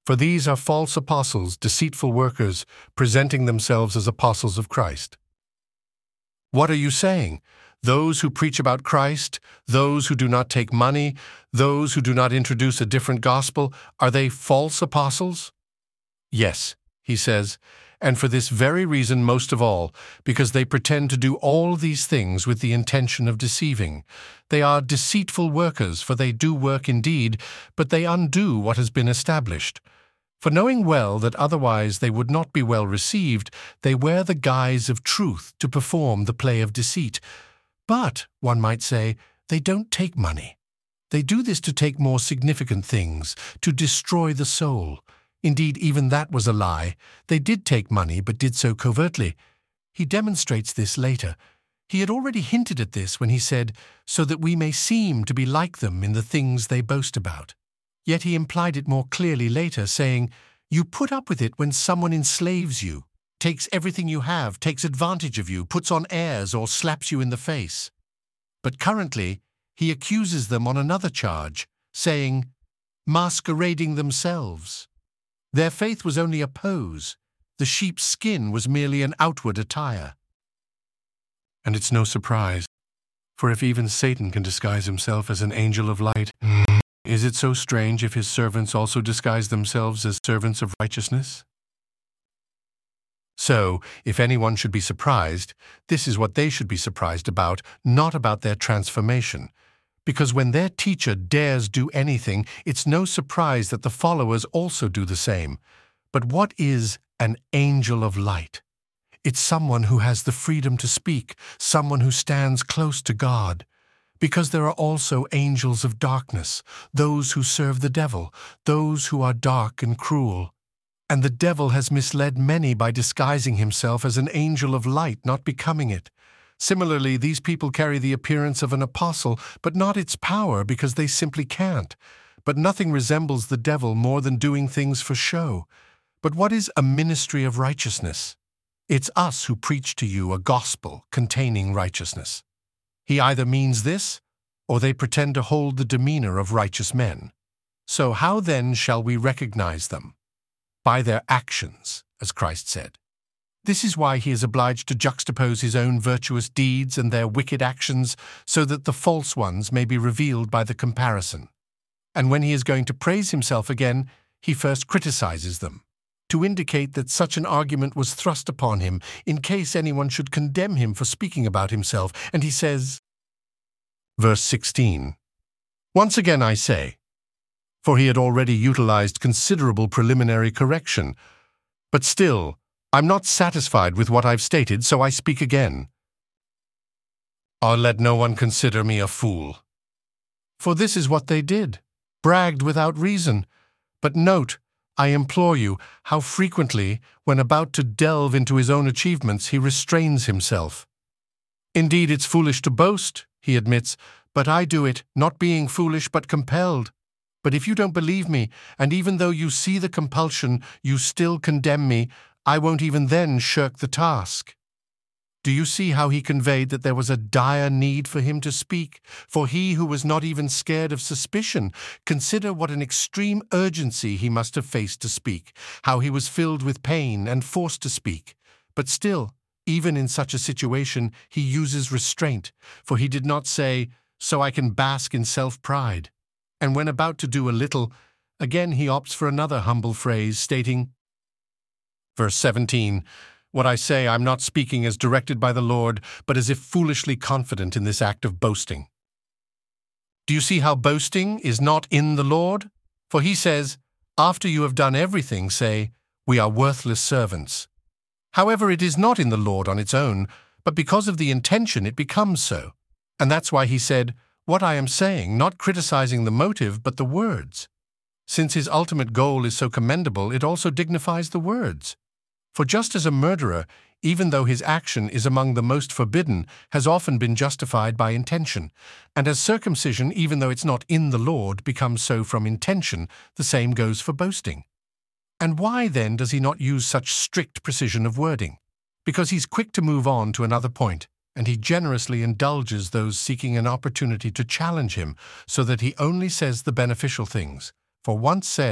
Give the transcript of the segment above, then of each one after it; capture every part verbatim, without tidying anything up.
For these are false apostles, deceitful workers, presenting themselves as apostles of Christ. What are you saying? Those who preach about Christ, those who do not take money, those who do not introduce a different gospel, are they false apostles? Yes, he says, and for this very reason most of all, because they pretend to do all these things with the intention of deceiving. They are deceitful workers, for they do work indeed, but they undo what has been established. For knowing well that otherwise they would not be well received, they wear the guise of truth to perform the play of deceit. But, one might say, they don't take money. They do this to take more significant things, to destroy the soul. Indeed, even that was a lie. They did take money, but did so covertly. He demonstrates this later. He had already hinted at this when he said, so that we may seem to be like them in the things they boast about. Yet he implied it more clearly later, saying, you put up with it when someone enslaves you, takes everything you have, takes advantage of you, puts on airs, or slaps you in the face. But currently, he accuses them on another charge, saying, masquerading themselves. Their faith was only a pose. The sheep's skin was merely an outward attire. And it's no surprise, for if even Satan can disguise himself as an angel of light, is it so strange if his servants also disguise themselves as servants of righteousness? So, if anyone should be surprised, this is what they should be surprised about, not about their transformation. Because when their teacher dares do anything, it's no surprise that the followers also do the same. But what is an angel of light? It's someone who has the freedom to speak, someone who stands close to God. Because there are also angels of darkness, those who serve the devil, those who are dark and cruel. And the devil has misled many by disguising himself as an angel of light, not becoming it. Similarly, these people carry the appearance of an apostle, but not its power because they simply can't. But nothing resembles the devil more than doing things for show. But what is a ministry of righteousness? It's us who preach to you a gospel containing righteousness. He either means this, or they pretend to hold the demeanor of righteous men. So how then shall we recognize them? By their actions, as Christ said. This is why he is obliged to juxtapose his own virtuous deeds and their wicked actions, so that the false ones may be revealed by the comparison. And when he is going to praise himself again, he first criticizes them, to indicate that such an argument was thrust upon him in case anyone should condemn him for speaking about himself. And he says, verse sixteen, once again I say, for he had already utilized considerable preliminary correction, but still, I'm not satisfied with what I've stated, so I speak again. Oh, let no one consider me a fool. For this is what they did, bragged without reason. But note, I implore you, how frequently, when about to delve into his own achievements, he restrains himself. Indeed, it's foolish to boast, he admits, but I do it, not being foolish but compelled. But if you don't believe me, and even though you see the compulsion, you still condemn me, I won't even then shirk the task. Do you see how he conveyed that there was a dire need for him to speak? For he who was not even scared of suspicion, consider what an extreme urgency he must have faced to speak, how he was filled with pain and forced to speak. But still, even in such a situation, he uses restraint, for he did not say, so I can bask in self-pride. And when about to do a little, again he opts for another humble phrase, stating, verse seventeen, what I say I'm not speaking as directed by the Lord, but as if foolishly confident in this act of boasting. Do you see how boasting is not in the Lord? For he says, after you have done everything, say, we are worthless servants. However, it is not in the Lord on its own, but because of the intention it becomes so. And that's why he said, what I am saying, not criticizing the motive, but the words. Since his ultimate goal is so commendable, it also dignifies the words. For just as a murderer, even though his action is among the most forbidden, has often been justified by intention, and as circumcision, even though it's not in the Lord, becomes so from intention, the same goes for boasting. And why then does he not use such strict precision of wording? Because he's quick to move on to another point, and he generously indulges those seeking an opportunity to challenge him, so that he only says the beneficial things. For once said,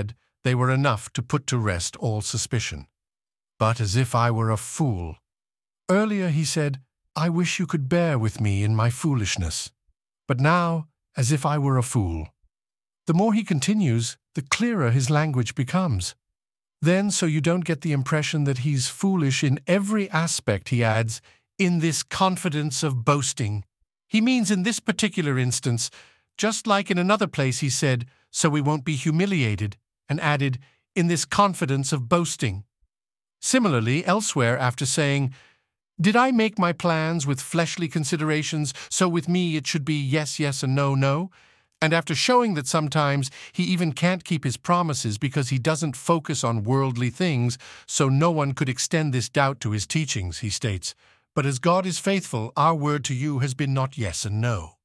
They were enough to put to rest all suspicion. But as if I were a fool. Earlier he said, I wish you could bear with me in my foolishness. But now, as if I were a fool. The more he continues, the clearer his language becomes. Then, so you don't get the impression that he's foolish in every aspect, he adds, in this confidence of boasting. He means in this particular instance, just like in another place he said, so we won't be humiliated, and added, in this confidence of boasting. Similarly, elsewhere, after saying, did I make my plans with fleshly considerations, so with me it should be yes, yes, and no, no? And after showing that sometimes he even can't keep his promises because he doesn't focus on worldly things, so no one could extend this doubt to his teachings, he states, but as God is faithful, our word to you has been not yes and no.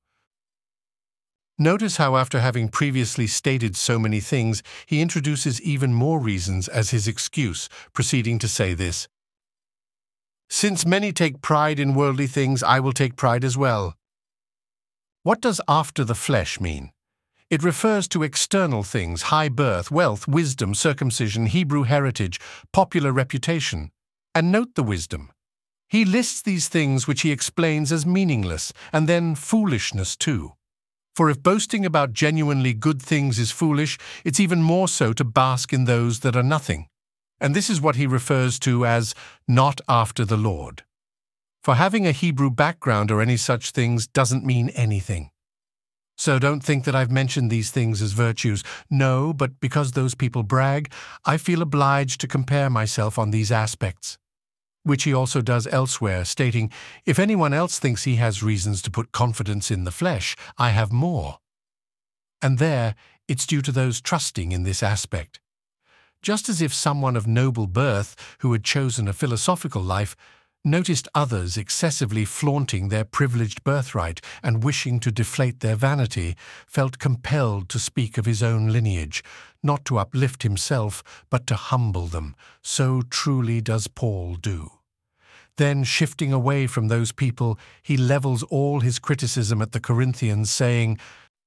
Notice how after having previously stated so many things, he introduces even more reasons as his excuse, proceeding to say this. Since many take pride in worldly things, I will take pride as well. What does after the flesh mean? It refers to external things, high birth, wealth, wisdom, circumcision, Hebrew heritage, popular reputation. And note the wisdom. He lists these things which he explains as meaningless, and then foolishness too. For if boasting about genuinely good things is foolish, it's even more so to bask in those that are nothing. And this is what he refers to as not after the Lord. For having a Hebrew background or any such things doesn't mean anything. So don't think that I've mentioned these things as virtues. No, but because those people brag, I feel obliged to compare myself on these aspects. Which he also does elsewhere, stating, if anyone else thinks he has reasons to put confidence in the flesh, I have more. And there, it's due to those trusting in this aspect. Just as if someone of noble birth, who had chosen a philosophical life, noticed others excessively flaunting their privileged birthright and wishing to deflate their vanity, felt compelled to speak of his own lineage, not to uplift himself, but to humble them, so truly does Paul do. Then, shifting away from those people, he levels all his criticism at the Corinthians, saying,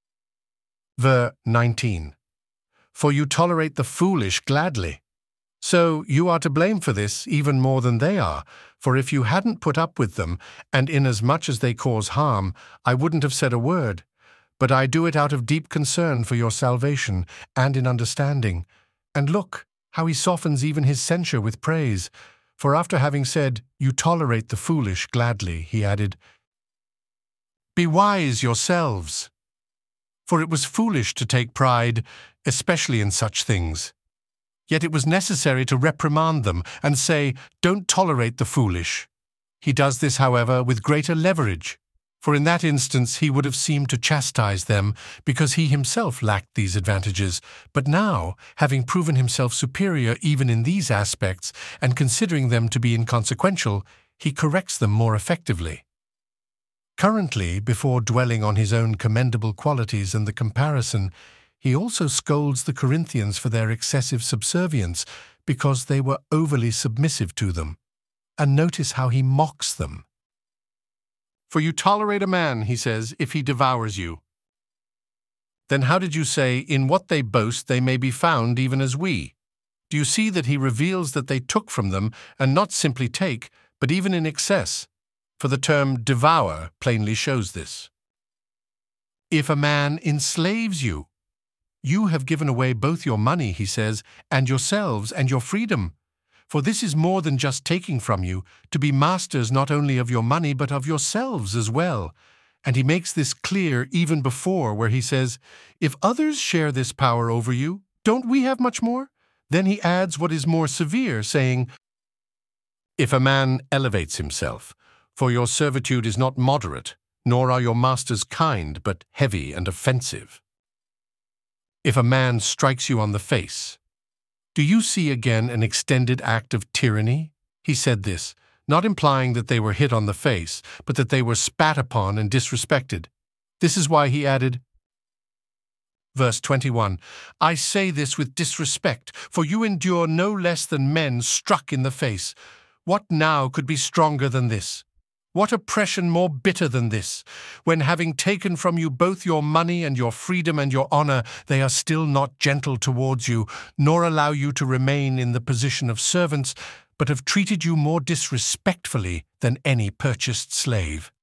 Verse nineteen, For you tolerate the foolish gladly. So you are to blame for this even more than they are, for if you hadn't put up with them, and inasmuch as they cause harm, I wouldn't have said a word. But I do it out of deep concern for your salvation, and in understanding. And look, how he softens even his censure with praise. For after having said, You tolerate the foolish gladly, he added, Be wise yourselves. For it was foolish to take pride, especially in such things. Yet it was necessary to reprimand them and say, Don't tolerate the foolish. He does this, however, with greater leverage, for in that instance he would have seemed to chastise them because he himself lacked these advantages. But now, having proven himself superior even in these aspects and considering them to be inconsequential, he corrects them more effectively. Currently, before dwelling on his own commendable qualities and the comparison, he also scolds the Corinthians for their excessive subservience because they were overly submissive to them. And notice how he mocks them. For you tolerate a man, he says, if he devours you. Then how did you say, in what they boast they may be found even as we? Do you see that he reveals that they took from them, and not simply take, but even in excess? For the term devour plainly shows this. If a man enslaves you, you have given away both your money, he says, and yourselves and your freedom. For this is more than just taking from you, to be masters not only of your money but of yourselves as well. And he makes this clear even before, where he says, If others share this power over you, don't we have much more? Then he adds what is more severe, saying, If a man elevates himself, for your servitude is not moderate, nor are your masters kind, but heavy and offensive. If a man strikes you on the face, do you see again an extended act of tyranny? He said this, not implying that they were hit on the face, but that they were spat upon and disrespected. This is why he added, Verse twenty-one, I say this with disrespect, for you endure no less than men struck in the face. What now could be stronger than this? What oppression more bitter than this, when having taken from you both your money and your freedom and your honor, they are still not gentle towards you, nor allow you to remain in the position of servants, but have treated you more disrespectfully than any purchased slave.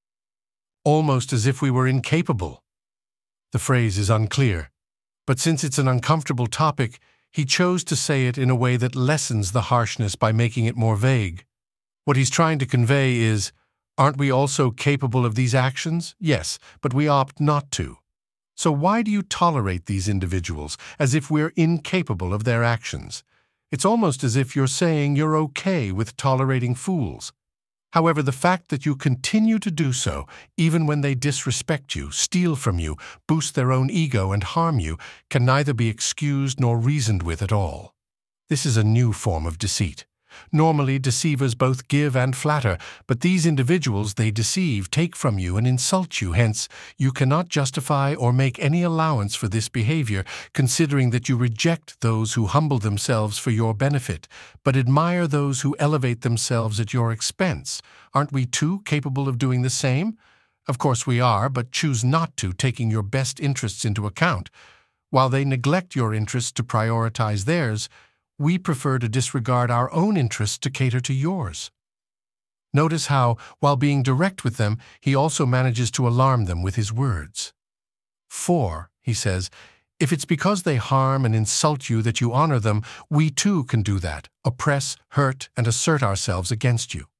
Almost as if we were incapable. The phrase is unclear, but since it's an uncomfortable topic, he chose to say it in a way that lessens the harshness by making it more vague. What he's trying to convey is, aren't we also capable of these actions? Yes, but we opt not to. So why do you tolerate these individuals as if we're incapable of their actions? It's almost as if you're saying you're okay with tolerating fools. However, the fact that you continue to do so, even when they disrespect you, steal from you, boost their own ego, and harm you, can neither be excused nor reasoned with at all. This is a new form of deceit. Normally, deceivers both give and flatter, but these individuals they deceive take from you and insult you. Hence, you cannot justify or make any allowance for this behavior, considering that you reject those who humble themselves for your benefit, but admire those who elevate themselves at your expense. Aren't we too capable of doing the same? Of course we are, but choose not to, taking your best interests into account. While they neglect your interests to prioritize theirs, we prefer to disregard our own interests to cater to yours. Notice how, while being direct with them, he also manages to alarm them with his words. For, he says, if it's because they harm and insult you that you honor them, we too can do that, oppress, hurt, and assert ourselves against you.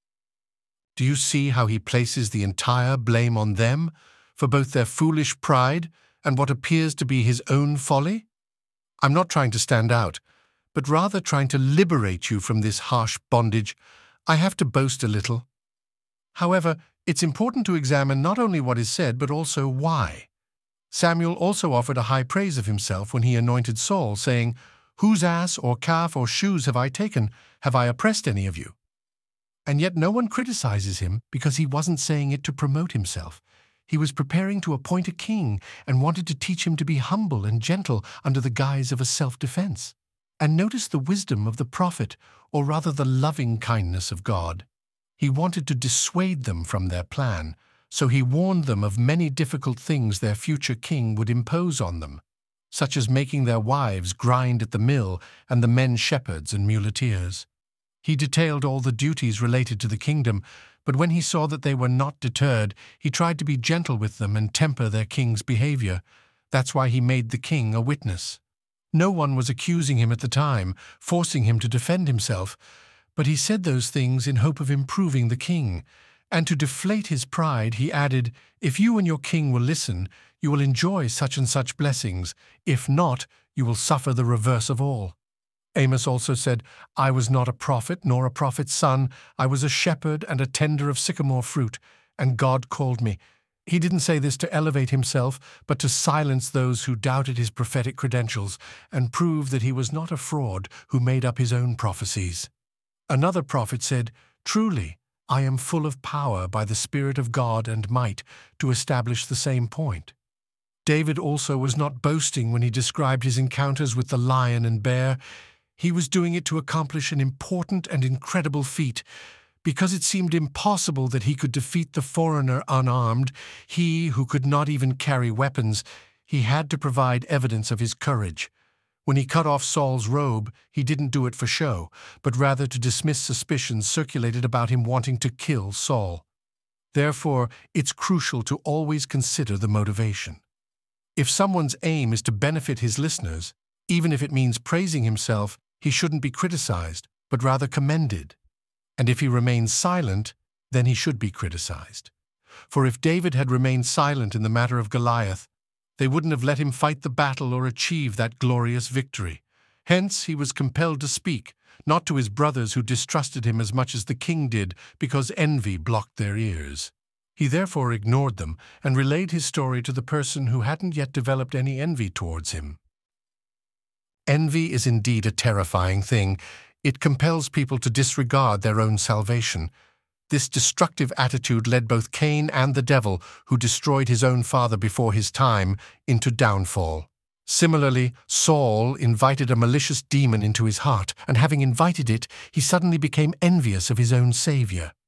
Do you see how he places the entire blame on them for both their foolish pride and what appears to be his own folly? I'm not trying to stand out, but rather trying to liberate you from this harsh bondage. I have to boast a little. However, it's important to examine not only what is said, but also why. Samuel also offered a high praise of himself when he anointed Saul, saying, "Whose ass or calf or shoes have I taken? Have I oppressed any of you?" And yet no one criticizes him because he wasn't saying it to promote himself. He was preparing to appoint a king and wanted to teach him to be humble and gentle under the guise of a self-defense. And notice the wisdom of the prophet, or rather the loving kindness of God. He wanted to dissuade them from their plan, so he warned them of many difficult things their future king would impose on them, such as making their wives grind at the mill and the men shepherds and muleteers. He detailed all the duties related to the kingdom, but when he saw that they were not deterred, he tried to be gentle with them and temper their king's behavior. That's why he made the king a witness. No one was accusing him at the time, forcing him to defend himself, but he said those things in hope of improving the king. And to deflate his pride, he added, "If you and your king will listen, you will enjoy such and such blessings. If not, you will suffer the reverse of all." Amos also said, "I was not a prophet, nor a prophet's son. I was a shepherd and a tender of sycamore fruit, and God called me." He didn't say this to elevate himself, but to silence those who doubted his prophetic credentials and prove that he was not a fraud who made up his own prophecies. Another prophet said, "Truly, I am full of power by the Spirit of God and might to establish the same point." David also was not boasting when he described his encounters with the lion and bear. He was doing it to accomplish an important and incredible feat. Because it seemed impossible that he could defeat the foreigner unarmed, he who could not even carry weapons, he had to provide evidence of his courage. When he cut off Saul's robe, he didn't do it for show, but rather to dismiss suspicions circulated about him wanting to kill Saul. Therefore, it's crucial to always consider the motivation. If someone's aim is to benefit his listeners, even if it means praising himself, he shouldn't be criticized, but rather commended. And if he remains silent, then he should be criticized. For if David had remained silent in the matter of Goliath, they wouldn't have let him fight the battle or achieve that glorious victory. Hence he was compelled to speak, not to his brothers who distrusted him as much as the king did because envy blocked their ears. He therefore ignored them and relayed his story to the person who hadn't yet developed any envy towards him. Envy is indeed a terrifying thing. It compels people to disregard their own salvation. This destructive attitude led both Cain and the devil, who destroyed his own father before his time, into downfall. Similarly, Saul invited a malicious demon into his heart, and having invited it, he suddenly became envious of his own Savior.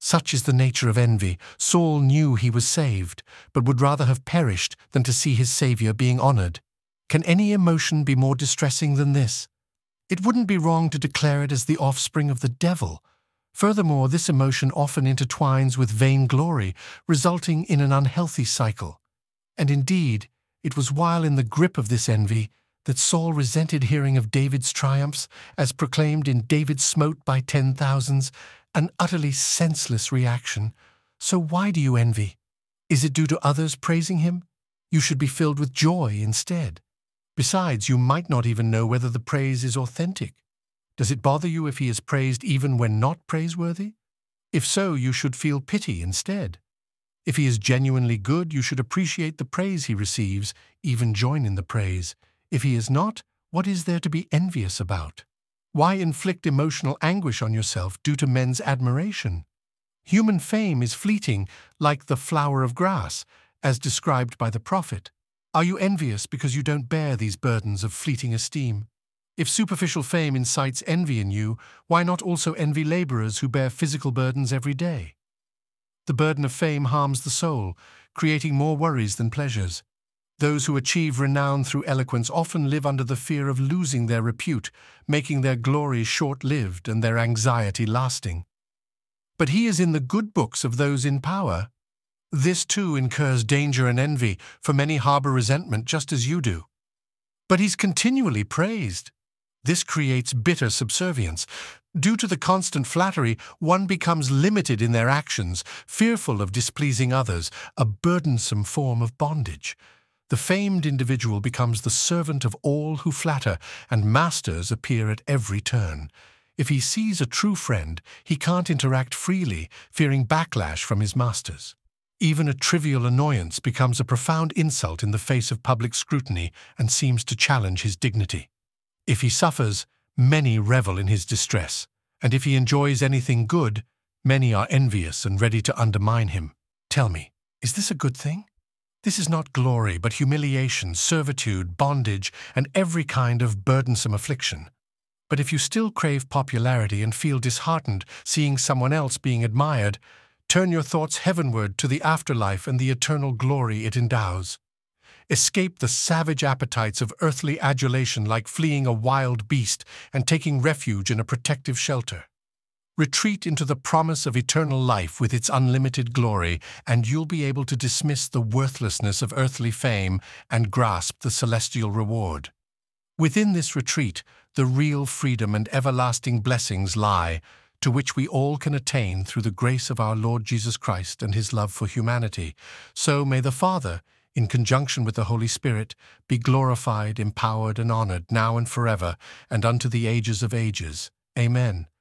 Such is the nature of envy. Saul knew he was saved, but would rather have perished than to see his Savior being honored. Can any emotion be more distressing than this? It wouldn't be wrong to declare it as the offspring of the devil. Furthermore, this emotion often intertwines with vainglory, resulting in an unhealthy cycle. And indeed, it was while in the grip of this envy that Saul resented hearing of David's triumphs, as proclaimed in David smote by ten thousands, an utterly senseless reaction. So why do you envy? Is it due to others praising him? You should be filled with joy instead. Besides, you might not even know whether the praise is authentic. Does it bother you if he is praised even when not praiseworthy? If so, you should feel pity instead. If he is genuinely good, you should appreciate the praise he receives, even join in the praise. If he is not, what is there to be envious about? Why inflict emotional anguish on yourself due to men's admiration? Human fame is fleeting, like the flower of grass, as described by the prophet. Are you envious because you don't bear these burdens of fleeting esteem? If superficial fame incites envy in you, why not also envy laborers who bear physical burdens every day? The burden of fame harms the soul, creating more worries than pleasures. Those who achieve renown through eloquence often live under the fear of losing their repute, making their glory short-lived and their anxiety lasting. But he is in the good books of those in power. This too incurs danger and envy, for many harbor resentment just as you do. But he's continually praised. This creates bitter subservience. Due to the constant flattery, one becomes limited in their actions, fearful of displeasing others, a burdensome form of bondage. The famed individual becomes the servant of all who flatter, and masters appear at every turn. If he sees a true friend, he can't interact freely, fearing backlash from his masters. Even a trivial annoyance becomes a profound insult in the face of public scrutiny and seems to challenge his dignity. If he suffers, many revel in his distress, and if he enjoys anything good, many are envious and ready to undermine him. Tell me, is this a good thing? This is not glory, but humiliation, servitude, bondage, and every kind of burdensome affliction. But if you still crave popularity and feel disheartened seeing someone else being admired, turn your thoughts heavenward to the afterlife and the eternal glory it endows. Escape the savage appetites of earthly adulation like fleeing a wild beast and taking refuge in a protective shelter. Retreat into the promise of eternal life with its unlimited glory, and you'll be able to dismiss the worthlessness of earthly fame and grasp the celestial reward. Within this retreat, the real freedom and everlasting blessings lie, to which we all can attain through the grace of our Lord Jesus Christ and his love for humanity. So may the Father, in conjunction with the Holy Spirit, be glorified, empowered, and honored now and forever, and unto the ages of ages. Amen.